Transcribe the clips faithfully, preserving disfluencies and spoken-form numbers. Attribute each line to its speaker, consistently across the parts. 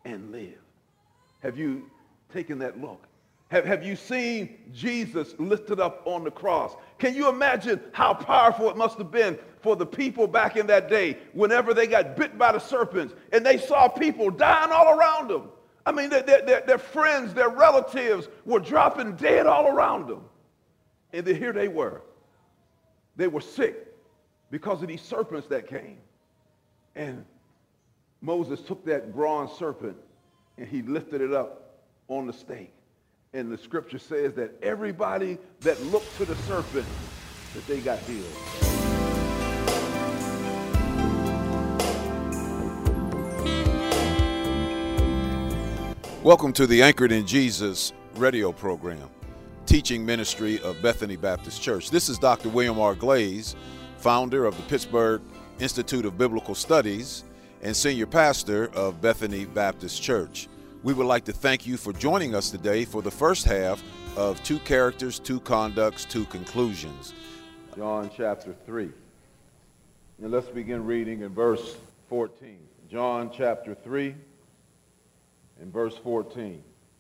Speaker 1: and live. Have you taken that look? Have, have you seen Jesus lifted up on the cross? Can you imagine how powerful it must have been for the people back in that day whenever they got bit by the serpents and they saw people dying all around them? I mean, their, their, their friends, their relatives were dropping dead all around them. And then here they were. They were sick because of these serpents that came. And Moses took that bronze serpent and he lifted it up on the stake. And the scripture says that everybody that looked to the serpent, that they got healed.
Speaker 2: Welcome to the Anchored in Jesus radio program, teaching ministry of Bethany Baptist Church. This is Doctor William R. Glaze, founder of the Pittsburgh Institute of Biblical Studies and senior pastor of Bethany Baptist Church. We would like to thank you for joining us today for the first half of Two Characters, Two Conducts, Two Conclusions.
Speaker 1: John chapter three. And let's begin reading in verse fourteen. John chapter three and verse fourteen.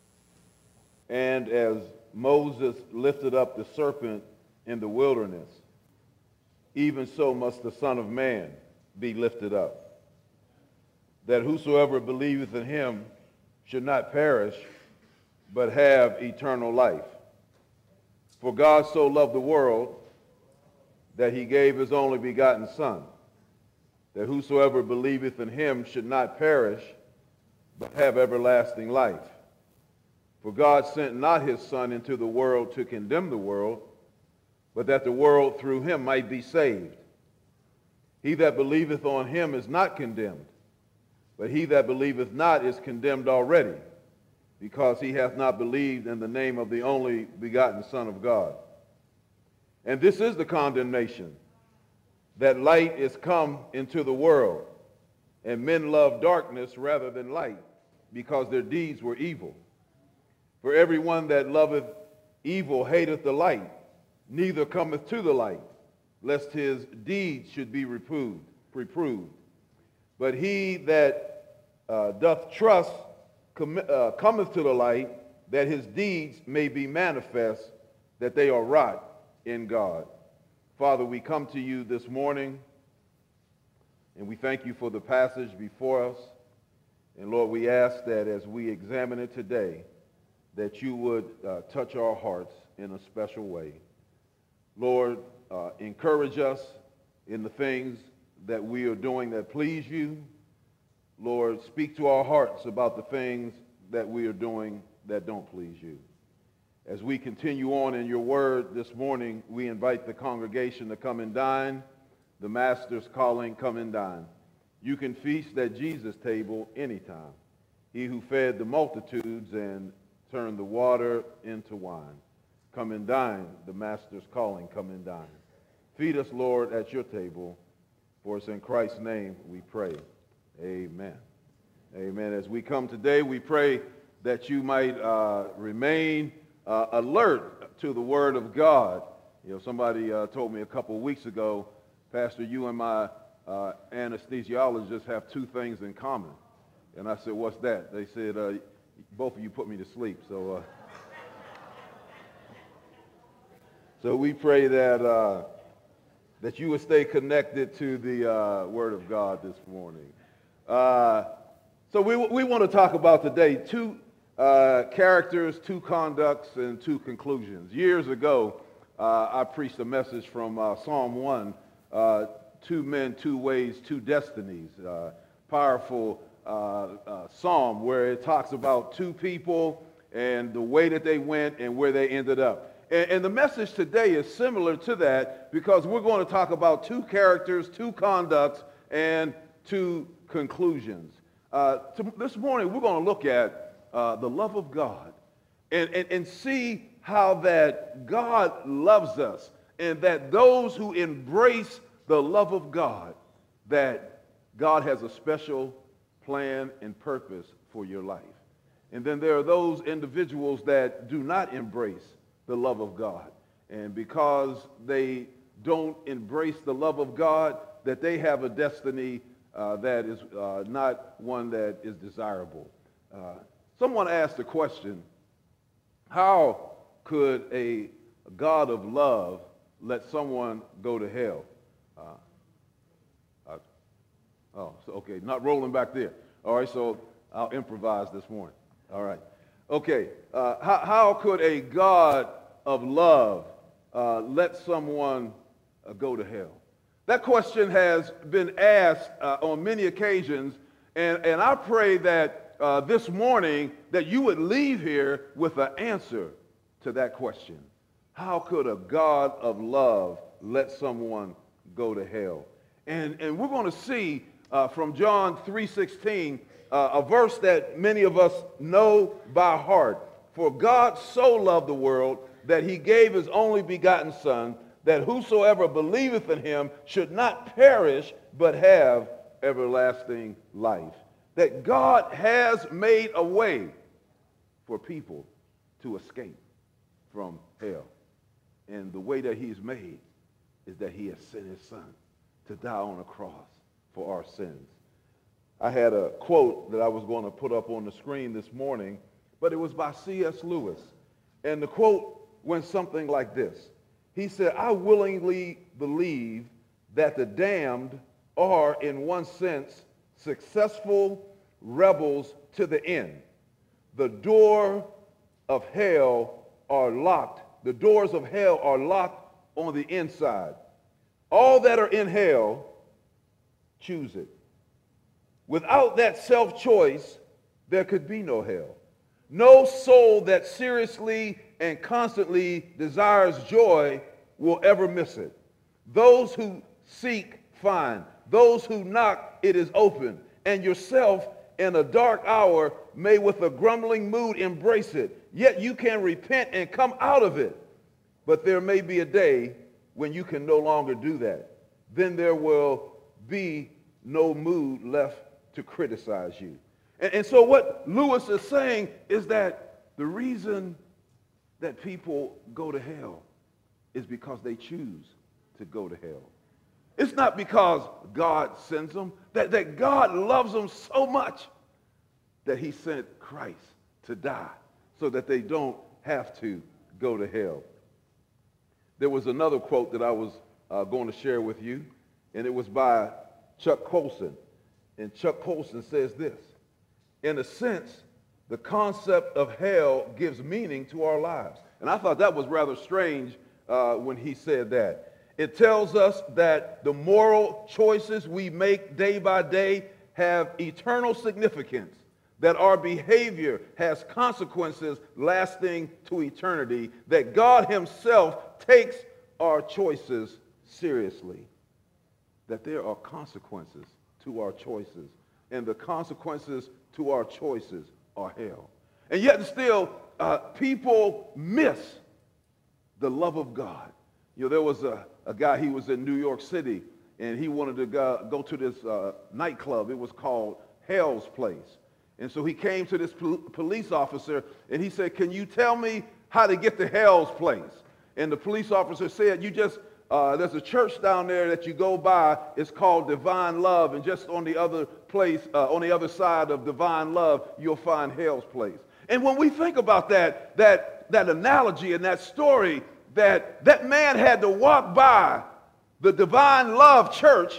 Speaker 1: And as Moses lifted up the serpent in the wilderness, even so must the Son of Man be lifted up, that whosoever believeth in him should not perish, but have eternal life. For God so loved the world that he gave his only begotten Son, that whosoever believeth in him should not perish, but have everlasting life. For God sent not his Son into the world to condemn the world, but that the world through him might be saved. He that believeth on him is not condemned, but he that believeth not is condemned already, because he hath not believed in the name of the only begotten Son of God. And this is the condemnation, that light is come into the world, and men love darkness rather than light, because their deeds were evil. For everyone that loveth evil hateth the light, neither cometh to the light, lest his deeds should be reproved. reproved. But he that uh, doth trust com- uh, cometh to the light, that his deeds may be manifest, that they are wrought in God. Father, we come to you this morning, and we thank you for the passage before us. And Lord, we ask that as we examine it today, that you would uh, touch our hearts in a special way. Lord, uh, encourage us in the things that we are doing that please you. Lord, speak to our hearts about the things that we are doing that don't please you. As we continue on in your word this morning, we invite the congregation to come and dine. The master's calling, come and dine. You can feast at Jesus' table anytime. He who fed the multitudes and turned the water into wine. Come and dine. The master's calling, come and dine. Feed us, Lord, at your table. For it's in Christ's name we pray. Amen. Amen. As we come today, we pray that you might uh, remain uh, alert to the word of God. You know, somebody uh, told me a couple of weeks ago, Pastor, you and my uh, anesthesiologist have two things in common. And I said, what's that? They said, uh, both of you put me to sleep. So, uh, so we pray that uh, that you would stay connected to the uh, Word of God this morning. Uh, so we we want to talk about today two uh, characters, two conducts, and two conclusions. Years ago, uh, I preached a message from uh, Psalm one, uh, two men, two ways, two destinies. Uh, powerful uh, uh, psalm where it talks about two people and the way that they went and where they ended up. And, and the message today is similar to that because we're going to talk about two characters, two conducts, and two conclusions. Uh, to, this morning, we're going to look at uh, the love of God and, and, and see how that God loves us and that those who embrace the love of God, that God has a special plan and purpose for your life. And then there are those individuals that do not embrace the love of God. And because they don't embrace the love of God, that they have a destiny uh, that is uh, not one that is desirable. Uh, someone asked the question, how could a God of love let someone go to hell? Uh, uh, oh, so, okay, not rolling back there. All right, so I'll improvise this morning. All right. Okay, uh, how, how could a God of love uh, let someone uh, go to hell? That question has been asked uh, on many occasions, and, and I pray that uh, this morning that you would leave here with an answer to that question. How could a God of love let someone go to hell? And, and we're going to see uh, from John three sixteen, uh, a verse that many of us know by heart. For God so loved the world that he gave his only begotten Son, that whosoever believeth in him should not perish, but have everlasting life. That God has made a way for people to escape from hell. And the way that he's made is that he has sent his Son to die on a cross for our sins. I had a quote that I was going to put up on the screen this morning, but it was by C S Lewis. And the quote went something like this. He said, I willingly believe that the damned are, in one sense, successful rebels to the end. The door of hell are locked. The doors of hell are locked on the inside. All that are in hell choose it. Without that self-choice, there could be no hell. No soul that seriously and constantly desires joy will ever miss it. Those who seek, find. Those who knock, it is open. And yourself, in a dark hour, may with a grumbling mood embrace it. Yet you can repent and come out of it. But there may be a day when you can no longer do that. Then there will be no mood left to criticize you. And, and so what Lewis is saying is that the reason that people go to hell is because they choose to go to hell. It's not because God sends them, that, that God loves them so much that he sent Christ to die so that they don't have to go to hell. There was another quote that I was uh, going to share with you, and it was by Chuck Colson. And Chuck Colson says this, in a sense, the concept of hell gives meaning to our lives. And I thought that was rather strange uh, when he said that. It tells us that the moral choices we make day by day have eternal significance, that our behavior has consequences lasting to eternity, that God himself takes our choices seriously, that there are consequences to our choices, and the consequences to our choices are hell. And yet still, uh, people miss the love of God. You know, there was a, a guy, he was in New York City, and he wanted to go, go to this uh, nightclub. It was called Hell's Place. And so he came to this pol- police officer, and he said, can you tell me how to get to Hell's Place? And the police officer said, you just, uh, there's a church down there that you go by. It's called Divine Love, and just on the other place, uh, on the other side of Divine Love, you'll find Hell's Place. And when we think about that, that, that analogy and that story, that that man had to walk by the Divine Love Church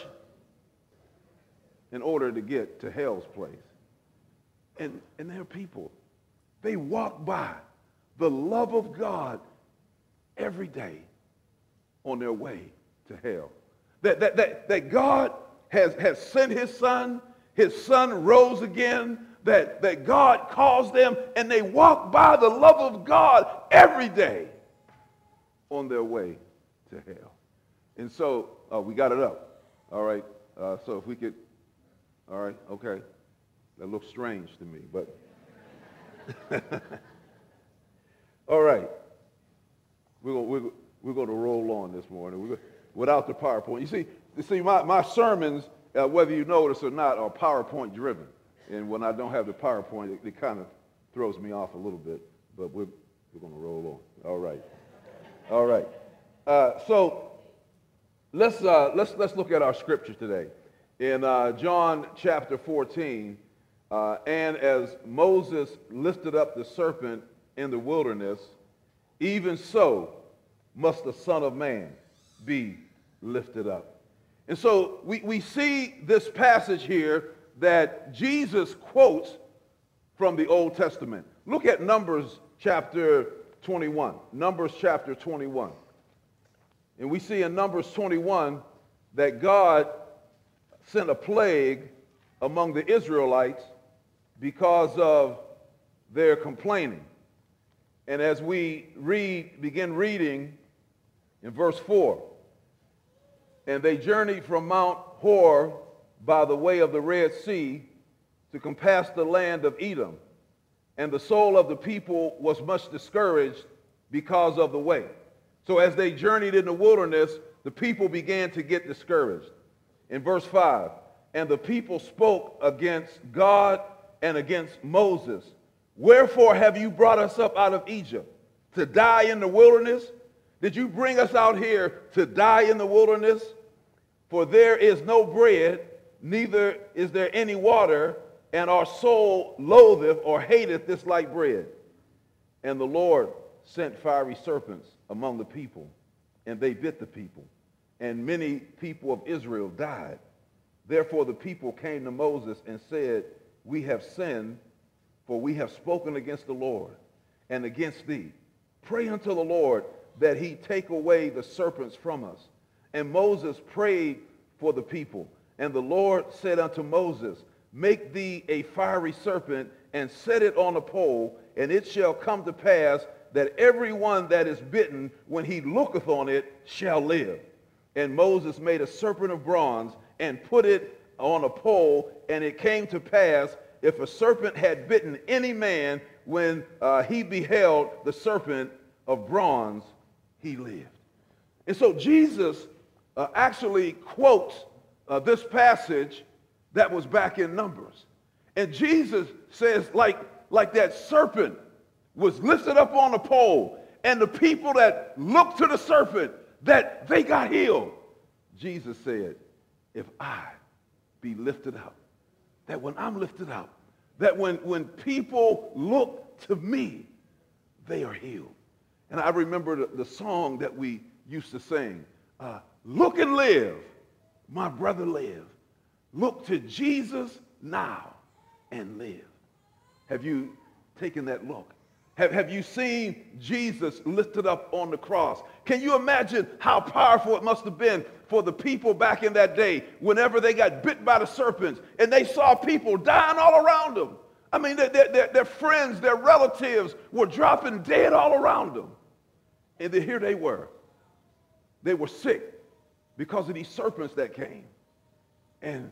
Speaker 1: in order to get to Hell's Place. And, and there are people, they walk by the love of God every day on their way to hell. That, that, that, that God has, has sent his Son, his Son rose again, that, that God calls them, and they walk by the love of God every day on their way to hell. And so uh, we got it up. All right. Uh, so if we could, all right, okay. That looks strange to me, but all right. We're going we're, we're going to roll on this morning we're, without the PowerPoint. You see, you see my, my sermons, uh, whether you notice or not, are PowerPoint driven. And when I don't have the PowerPoint, it, it kind of throws me off a little bit. But we're, we're going to roll on. All right. All right. Uh, so let's, uh, let's, let's look at our scripture today. In uh, John chapter fourteen, Uh, and as Moses lifted up the serpent in the wilderness, even so must the Son of Man be lifted up. And so we, we see this passage here that Jesus quotes from the Old Testament. Look at Numbers chapter twenty-one. Numbers chapter twenty-one. And we see in Numbers twenty-one that God sent a plague among the Israelites because of their complaining. And as we read, begin reading in verse four, and they journeyed from Mount Hor by the way of the Red Sea to compass the land of Edom. And the soul of the people was much discouraged because of the way. So as they journeyed in the wilderness, the people began to get discouraged. In verse five, and the people spoke against God and against Moses. Wherefore have you brought us up out of Egypt? To die in the wilderness? Did you bring us out here to die in the wilderness? For there is no bread, neither is there any water, and our soul loatheth or hateth this light bread. And the Lord sent fiery serpents among the people, and they bit the people, and many people of Israel died. Therefore the people came to Moses and said, we have sinned, for we have spoken against the Lord and against thee. Pray unto the Lord that he take away the serpents from us. And Moses prayed for the people. And the Lord said unto Moses, make thee a fiery serpent and set it on a pole, and it shall come to pass that every one that is bitten, when he looketh on it, shall live. And Moses made a serpent of bronze and put it on a pole, and it came to pass, if a serpent had bitten any man, when uh, he beheld the serpent of bronze, he lived. And so Jesus uh, actually quotes uh, this passage that was back in Numbers. And Jesus says, like, like that serpent was lifted up on a pole, and the people that looked to the serpent, that they got healed. Jesus said, if I be lifted up, that when I'm lifted up, that when, when people look to me, they are healed. And I remember the, the song that we used to sing, uh, look and live, my brother live. Look to Jesus now and live. Have you taken that look? Have, have you seen Jesus lifted up on the cross? Can you imagine how powerful it must have been for the people back in that day whenever they got bit by the serpents and they saw people dying all around them? I mean, their, their, their friends, their relatives were dropping dead all around them. And then here they were. They were sick because of these serpents that came. And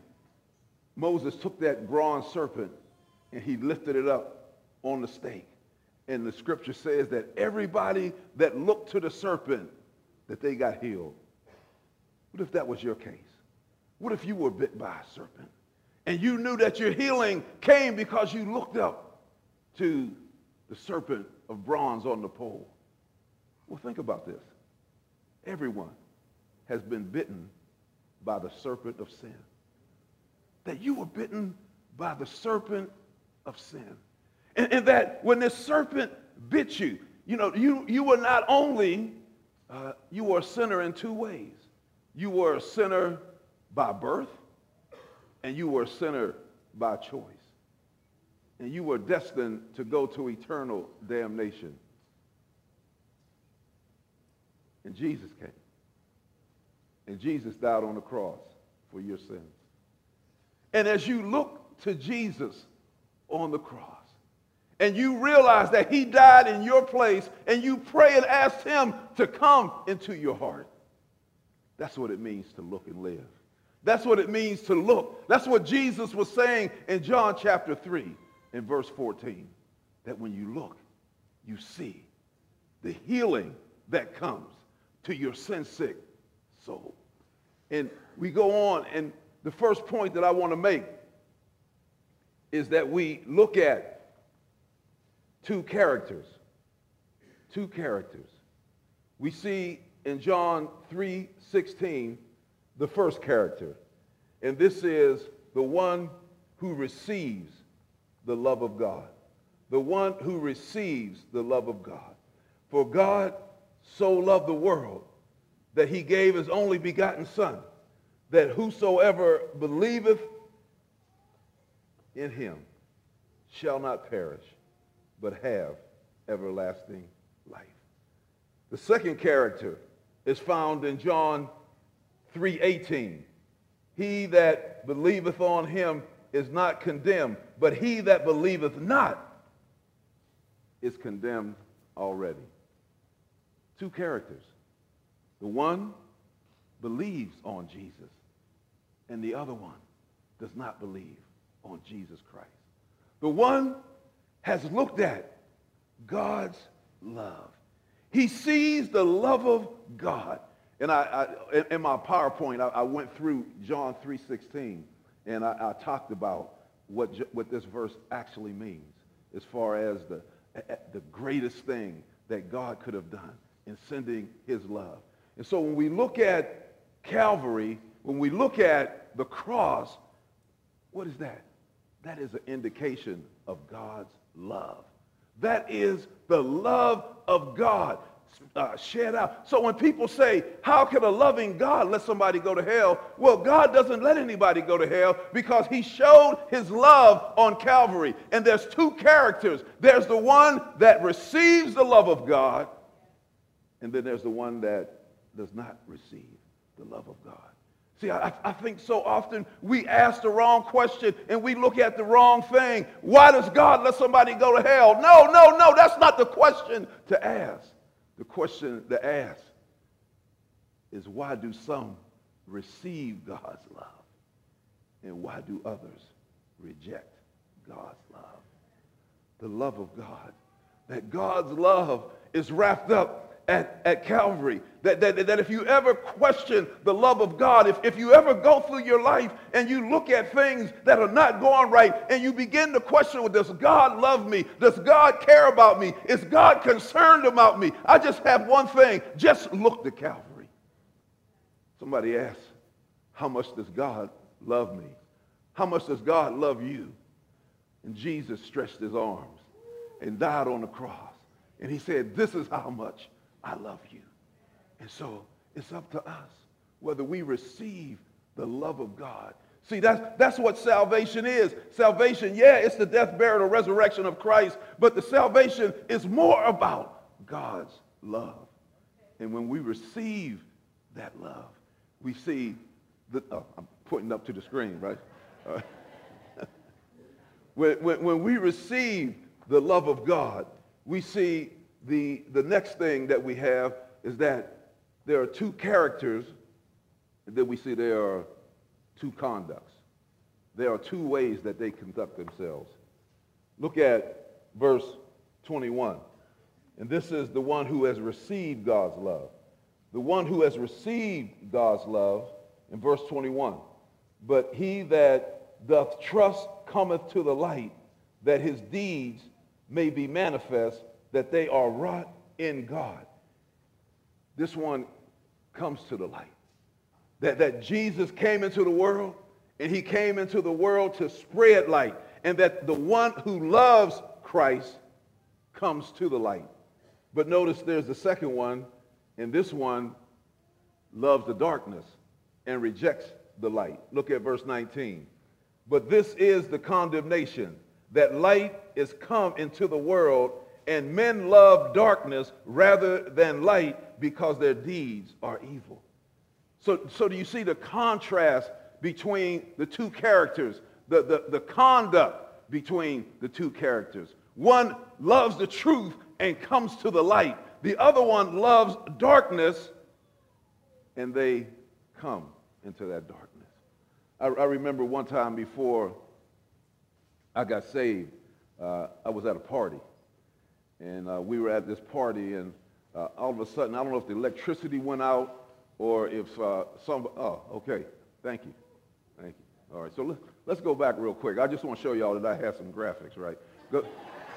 Speaker 1: Moses took that bronze serpent and he lifted it up on the stake. And the scripture says that everybody that looked to the serpent, that they got healed. What if that was your case? What if you were bit by a serpent and you knew that your healing came because you looked up to the serpent of bronze on the pole? Well, think about this. Everyone has been bitten by the serpent of sin. That you were bitten by the serpent of sin. And, and that when this serpent bit you, you know, you, you were not only, uh, you were a sinner in two ways. You were a sinner by birth, and you were a sinner by choice. And you were destined to go to eternal damnation. And Jesus came. And Jesus died on the cross for your sins. And as you look to Jesus on the cross, and you realize that he died in your place, and you pray and ask him to come into your heart, that's what it means to look and live. That's what it means to look. That's what Jesus was saying in John chapter three in verse fourteen, that when you look, you see the healing that comes to your sin-sick soul. And we go on, and the first point that I want to make is that we look at two characters. Two characters. We see in John three sixteen the first character. And this is the one who receives the love of God, the one who receives the love of God. For God so loved the world that he gave his only begotten Son, that whosoever believeth in him shall not perish, but have everlasting life. The second character is found in John three eighteen. He that believeth on him is not condemned, but he that believeth not is condemned already. Two characters. The one believes on Jesus, and the other one does not believe on Jesus Christ. The one has looked at God's love. He sees the love of God. And I, I in my PowerPoint, I, I went through John three sixteen, and I, I talked about what, what this verse actually means as far as the, the greatest thing that God could have done in sending his love. And so when we look at Calvary, when we look at the cross, what is that? That is an indication of God's love. That is the love of God uh, shed out. So when people say, how can a loving God let somebody go to hell? Well, God doesn't let anybody go to hell because he showed his love on Calvary. And there's two characters. There's the one that receives the love of God, and then there's the one that does not receive the love of God. See, I, I think so often we ask the wrong question and we look at the wrong thing. Why does God let somebody go to hell? No, no, no, that's not the question to ask. The question to ask is, why do some receive God's love and why do others reject God's love? The love of God. That God's love is wrapped up At, at Calvary, that, that, that if you ever question the love of God, if, if you ever go through your life and you look at things that are not going right and you begin to question, well, does God love me? Does God care about me? Is God concerned about me? I just have one thing, just look to Calvary. Somebody asks, how much does God love me? How much does God love you? And Jesus stretched his arms and died on the cross. And he said, this is how much I love you. And so it's up to us whether we receive the love of God. See, that's, that's what salvation is. Salvation, yeah, it's the death, burial, and resurrection of Christ, but the salvation is more about God's love. And when we receive that love, we see, the, oh, I'm pointing up to the screen, right? Uh, when, when, when we receive the love of God, we see The, the next thing that we have is that there are two characters, and then we see there are two conducts. There are two ways that they conduct themselves. Look at verse twenty-one. And this is the one who has received God's love. The one who has received God's love, in verse twenty-one. But he that doth trust cometh to the light, that his deeds may be manifest, that they are wrought in God. This one comes to the light. That, that Jesus came into the world, and he came into the world to spread light. And that the one who loves Christ comes to the light. But notice there's the second one, and this one loves the darkness and rejects the light. Look at verse nineteen. But this is the condemnation, that light is come into the world, and men love darkness rather than light because their deeds are evil. So, so do you see the contrast between the two characters, the, the, the conduct between the two characters? One loves the truth and comes to the light. The other one loves darkness, and they come into that darkness. I, I remember one time before I got saved, uh, I was at a party. And uh, we were at this party, and uh, all of a sudden, I don't know if the electricity went out or if uh, some, oh, okay, thank you, thank you. All right, so let's, let's go back real quick. I just want to show y'all that I have some graphics, right? Go,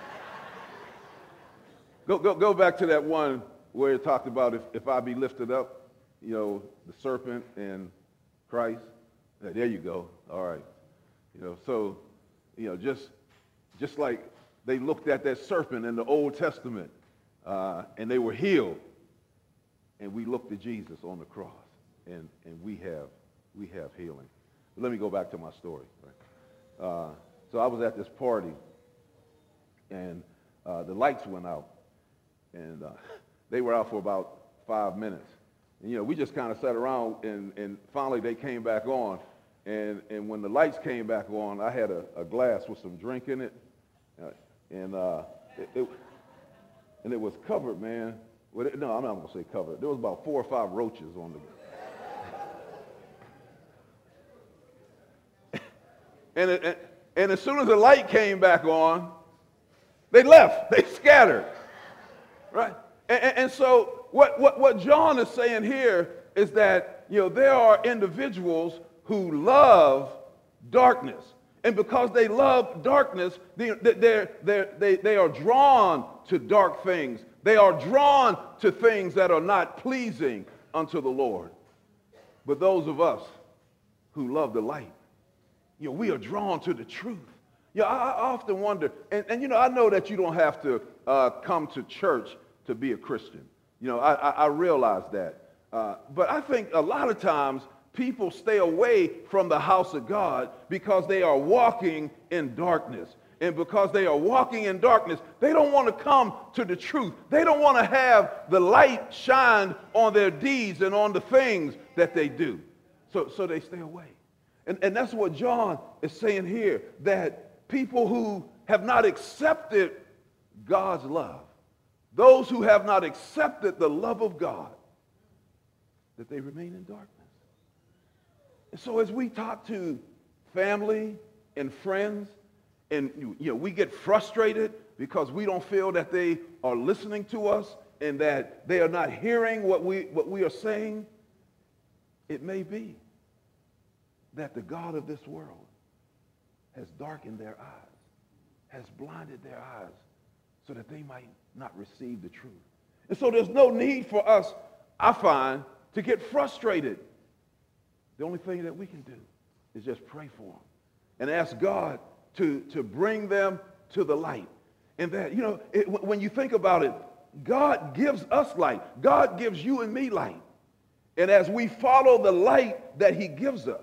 Speaker 1: go, go, go back to that one where it talked about if, if I be lifted up, you know, the serpent and Christ. There you go, all right. You know, so, you know, just just like they looked at that serpent in the Old Testament uh, and they were healed. And we looked at Jesus on the cross, and, and we have we have healing. But let me go back to my story. Right? Uh, so I was at this party, and uh, the lights went out, and uh, they were out for about five minutes. And, you know, we just kind of sat around, and, and finally they came back on. And, and when the lights came back on, I had a, a glass with some drink in it, uh, and uh, it, it and it was covered, man. Well, it, no, I'm not going to say covered. There was about four or five roaches on the. and, it, and and as soon as the light came back on, they left. They scattered, right? And, and, and so what, what what John is saying here is that, you know, there are individuals who love darkness. And because they love darkness, they, they're, they're, they, they are drawn to dark things. They are drawn to things that are not pleasing unto the Lord. But those of us who love the light, you know, we are drawn to the truth. You know, I, I often wonder, and, and, you know, I know that you don't have to uh, come to church to be a Christian. You know, I, I, I realize that. Uh, but I think a lot of times people stay away from the house of God because they are walking in darkness. And because they are walking in darkness, they don't want to come to the truth. They don't want to have the light shine on their deeds and on the things that they do. So, so they stay away. And, and that's what John is saying here, that people who have not accepted God's love, those who have not accepted the love of God, that they remain in darkness. And so as we talk to family and friends, and you know, we get frustrated because we don't feel that they are listening to us and that they are not hearing what we, what we are saying, it may be that the God of this world has darkened their eyes, has blinded their eyes so that they might not receive the truth. And so there's no need for us, I find, to get frustrated. The only thing that we can do is just pray for them and ask God to, to bring them to the light. And that, you know, it, when you think about it, God gives us light. God gives you and me light. And as we follow the light that he gives us,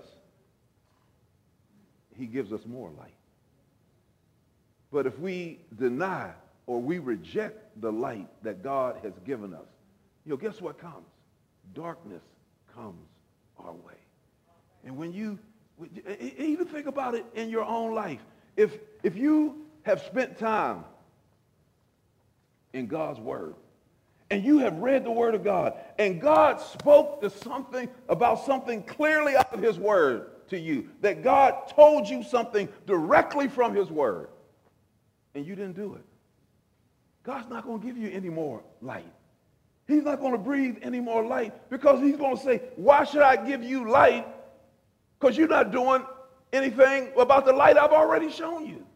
Speaker 1: he gives us more light. But if we deny or we reject the light that God has given us, you know, guess what comes? Darkness comes our way. And when you, even think about it in your own life. If, if you have spent time in God's word, and you have read the word of God, and God spoke to something about something clearly out of his word to you, that God told you something directly from his word, and you didn't do it, God's not going to give you any more light. He's not going to breathe any more light, because he's going to say, why should I give you light? Because you're not doing anything about the light I've already shown you.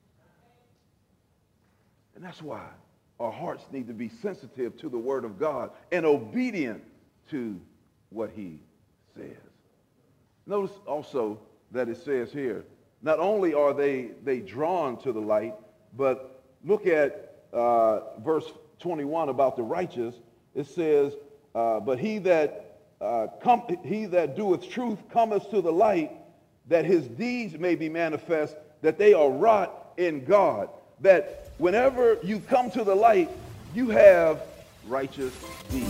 Speaker 1: And that's why our hearts need to be sensitive to the word of God and obedient to what he says. Notice also that it says here, not only are they, they drawn to the light, but look at uh, verse twenty-one about the righteous. It says, uh, but he that, uh, come, he that doeth truth cometh to the light, that his deeds may be manifest, that they are wrought in God. That whenever you come to the light, you have righteous deeds.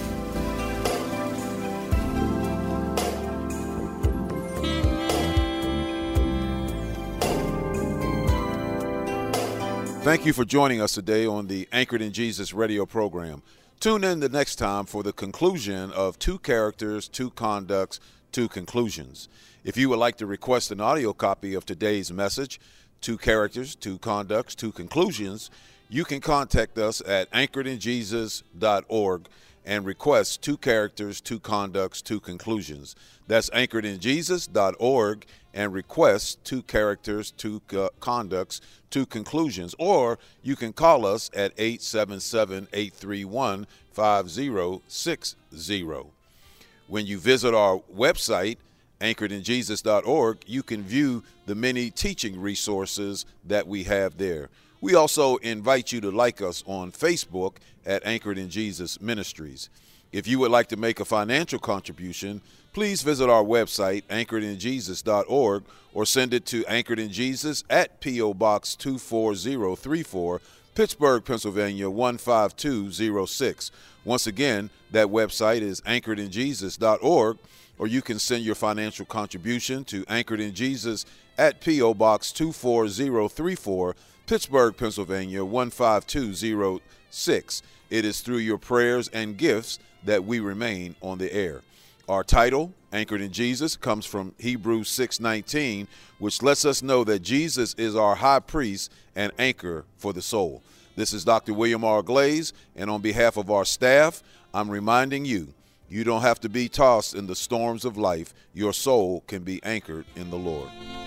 Speaker 2: Thank you for joining us today on the Anchored in Jesus radio program. Tune in the next time for the conclusion of Two Characters, Two Conducts, Two Conclusions. If you would like to request an audio copy of today's message, Two Characters, Two Conducts, Two Conclusions, you can contact us at anchored in jesus dot org and request Two Characters, Two Conducts, Two Conclusions. That's anchored in jesus dot org and request Two Characters, Two uh, Conducts, Two Conclusions. Or you can call us at eight seven seven, eight three one, five zero six zero. When you visit our website anchored in jesus dot org, you can view the many teaching resources that we have there. We also invite you to like us on Facebook at Anchored in Jesus Ministries. If you would like to make a financial contribution, please visit our website, anchored in jesus dot org, or send it to Anchored in Jesus at P O. Box two four zero three four, Pittsburgh, Pennsylvania one five two zero six. Once again, that website is anchored in jesus dot org, or you can send your financial contribution to Anchored in Jesus at P O. Box two four zero three four, Pittsburgh, Pennsylvania one five two zero six. It is through your prayers and gifts that we remain on the air. Our title, Anchored in Jesus, comes from Hebrews six nineteen, which lets us know that Jesus is our high priest and anchor for the soul. This is Doctor William R. Glaze, and on behalf of our staff, I'm reminding you, you don't have to be tossed in the storms of life. Your soul can be anchored in the Lord.